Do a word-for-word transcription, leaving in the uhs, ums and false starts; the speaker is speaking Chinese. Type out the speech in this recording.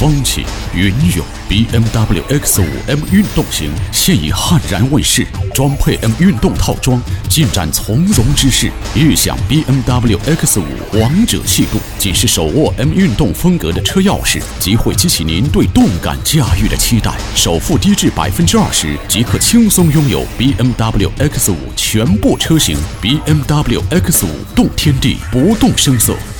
风起云涌。B M W X 五 M 运动型现已悍然问世，装配 M 运动套装，尽展从容之势。悦享 B M W X 五王者气度，仅是手握 M 运动风格的车钥匙，即会激起您对动感驾驭的期待。首付低至百分之二十，即可轻松拥有 B M W X 五全部车型。B M W X 五动天地，不动声色。